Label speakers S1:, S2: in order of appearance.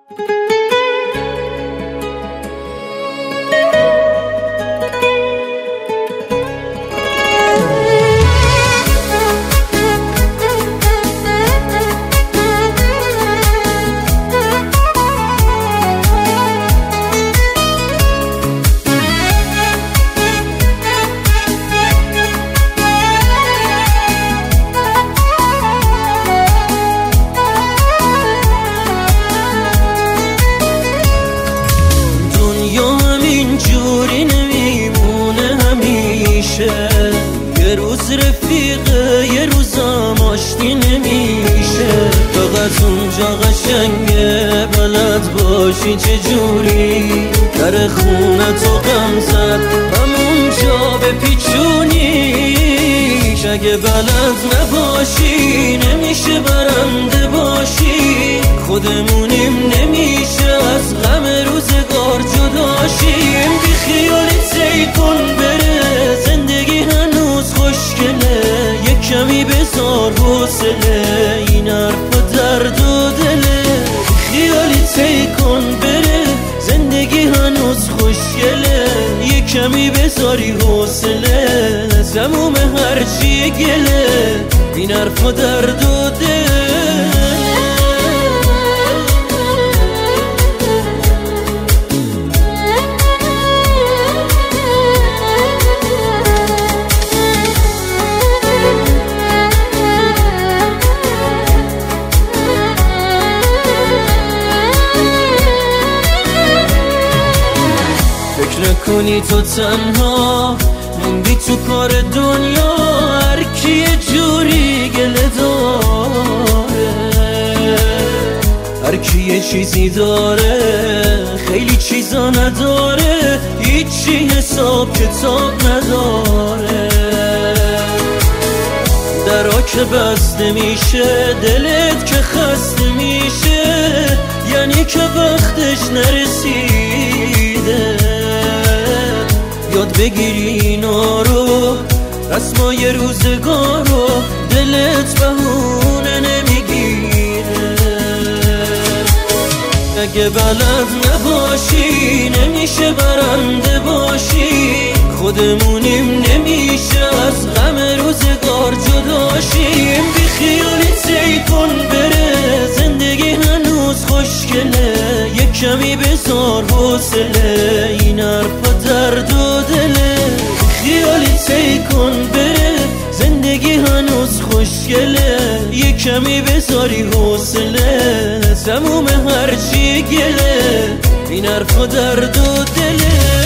S1: جوری نمیمونه همیشه، یه روز رفیقه یه روزم آشتی نمیشه. فقط اونجا قشنگه بلد باشی چجوری در خونه تو غم زد همونجا بپیچونیش. اگه بلد نباشی نمیشه برنده باشی، خودمونیم نمیشه از غم روزگار جداشیم. بی خیالی تی کن بره زندگی هنوز خوشگله، یک کمی بذار حوصله این حرفا درد و دله. بی خیالی تی کن بره زندگی هنوز خوشگله، یک کمی بذاری حوصله تموم هرچی گله این حرفا درد و دله. کنی تو تنها موندی تو کار دنیا، هر کی یه جوری گله داره، هر کی یه چیزی داره خیلی چیزا نداره، هیچی حساب کتاب نداره. درا که بسته میشه دلت که خسته میشه، یعنی که وقتش نرسیده. یاد بگیری اینا رو رسمای روزگار رو، دلت بهونه نمیگیره. اگه بلد نباشی نمیشه برنده باشی، خودمونیم نمیشه از غم روزگار جداشیم. بی خیالی تی کن بره زندگی هنوز خوشگله، یک کمی بذار حوصله این حرفا درد و دله. خیالی تی کن بره زندگی هنوز خوشگله، یک کمی بذاری حوصله تموم هرچی گله این حرفا درد و دله.